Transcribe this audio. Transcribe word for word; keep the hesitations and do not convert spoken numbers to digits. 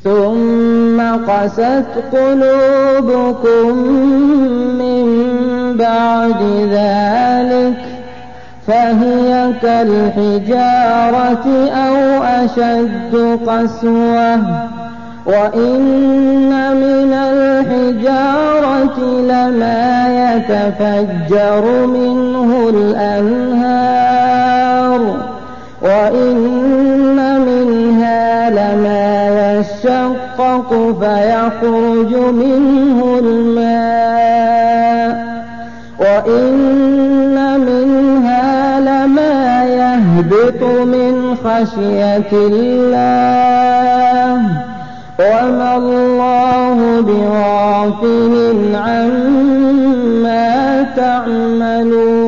ثم قست قلوبكم من بعد ذلك فهي كالحجارة أو أشد قسوة وإن من الحجارة لما يتفجر منه الأنهار وإن منها لما يشقق فيخرج منه الماء وإن منها لما يهبط من خشية الله وما الله بغافل عما تعملون.